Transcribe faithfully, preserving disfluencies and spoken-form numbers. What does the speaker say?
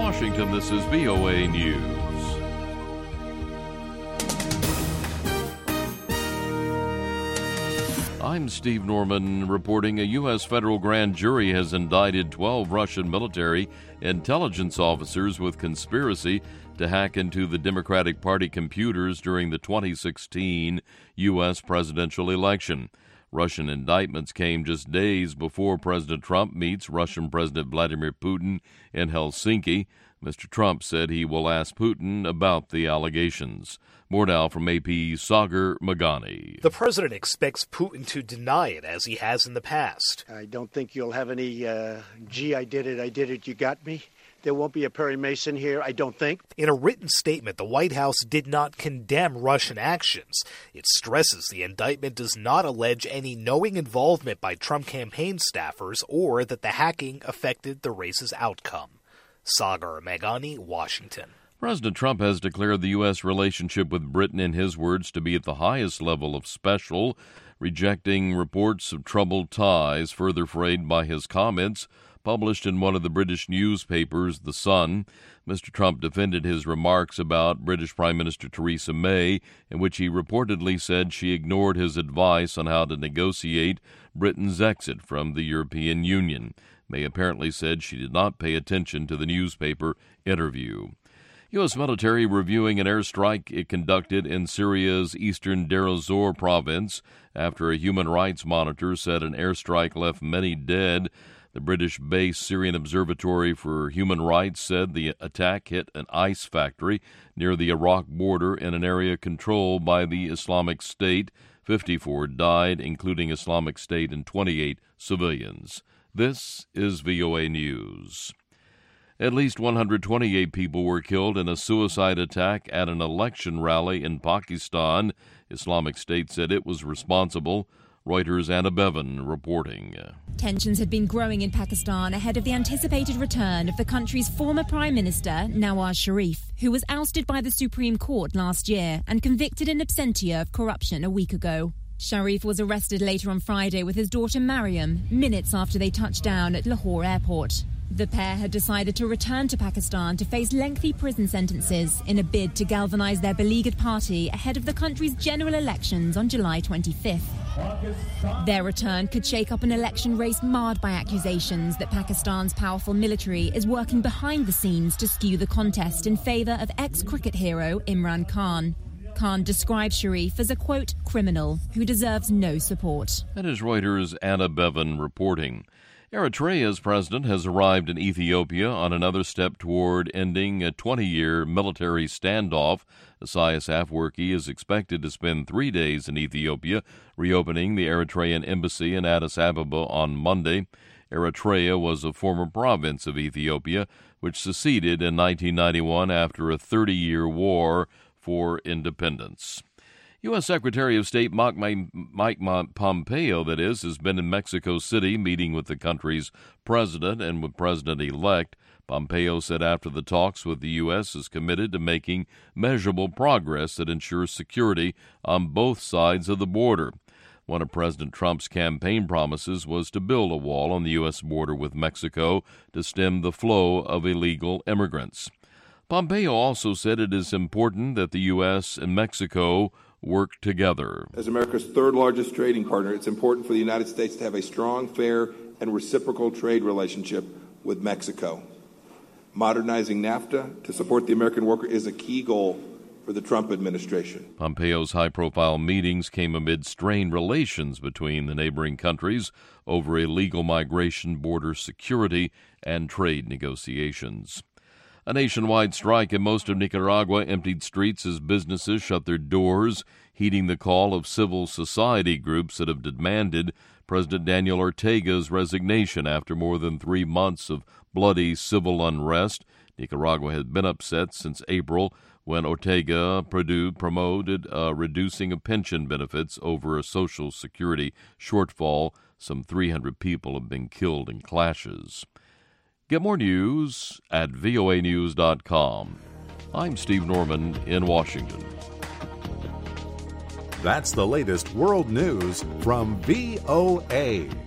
Washington, this is V O A News. I'm Steve Norman reporting a U S federal grand jury has indicted twelve Russian military intelligence officers with conspiracy to hack into the Democratic Party computers during the twenty sixteen U S presidential election. Russian indictments came just days before President Trump meets Russian President Vladimir Putin in Helsinki. Mister Trump said he will ask Putin about the allegations. More now from A P's Sagar Magani. The president expects Putin to deny it, as he has in the past. I don't think you'll have any, uh, gee, I did it, I did it, you got me. There won't be a Perry Mason here, I don't think. In a written statement, the White House did not condemn Russian actions. It stresses the indictment does not allege any knowing involvement by Trump campaign staffers or that the hacking affected the race's outcome. Sagar Magani, Washington. President Trump has declared the U S relationship with Britain, in his words, to be at the highest level of special, rejecting reports of troubled ties further frayed by his comments published in one of the British newspapers, The Sun. Mister Trump defended his remarks about British Prime Minister Theresa May, in which he reportedly said she ignored his advice on how to negotiate Britain's exit from the European Union. May apparently said she did not pay attention to the newspaper interview. U S military reviewing an airstrike it conducted in Syria's eastern Deir ez-Zor province after a human rights monitor said an airstrike left many dead. The British-based Syrian Observatory for Human Rights said the attack hit an ice factory near the Iraq border in an area controlled by the Islamic State. fifty-four died, including Islamic State, and twenty-eight civilians. This is V O A News. At least one hundred twenty-eight people were killed in a suicide attack at an election rally in Pakistan. Islamic State said it was responsible. Reuters' Anna Bevan reporting. Tensions had been growing in Pakistan ahead of the anticipated return of the country's former Prime Minister, Nawaz Sharif, who was ousted by the Supreme Court last year and convicted in absentia of corruption a week ago. Sharif was arrested later on Friday with his daughter Mariam, minutes after they touched down at Lahore airport. The pair had decided to return to Pakistan to face lengthy prison sentences in a bid to galvanize their beleaguered party ahead of the country's general elections on July twenty-fifth. Their return could shake up an election race marred by accusations that Pakistan's powerful military is working behind the scenes to skew the contest in favor of ex-cricket hero Imran Khan. Khan described Sharif as a, quote, criminal who deserves no support. That is Reuters' Anna Bevan reporting. Eritrea's president has arrived in Ethiopia on another step toward ending a twenty-year military standoff. Isaias Afwerki is expected to spend three days in Ethiopia, reopening the Eritrean embassy in Addis Ababa on Monday. Eritrea was a former province of Ethiopia, which seceded in nineteen ninety-one after a thirty-year war for independence. U S. Secretary of State Mike Pompeo, that is, has been in Mexico City meeting with the country's president and with President-elect. Pompeo said after the talks with the U S is committed to making measurable progress that ensures security on both sides of the border. One of President Trump's campaign promises was to build a wall on the U S border with Mexico to stem the flow of illegal immigrants. Pompeo also said it is important that the U S and Mexico work together. As America's third largest trading partner, it's important for the United States to have a strong, fair, and reciprocal trade relationship with Mexico. Modernizing NAFTA to support the American worker is a key goal for the Trump administration. Pompeo's high-profile meetings came amid strained relations between the neighboring countries over illegal migration, border security, and trade negotiations. A nationwide strike in most of Nicaragua emptied streets as businesses shut their doors, heeding the call of civil society groups that have demanded President Daniel Ortega's resignation after more than three months of bloody civil unrest. Nicaragua has been upset since April when Ortega promoted uh, reducing of pension benefits over a Social Security shortfall. Some three hundred people have been killed in clashes. Get more news at V O A news dot com. I'm Steve Norman in Washington. That's the latest world news from V O A.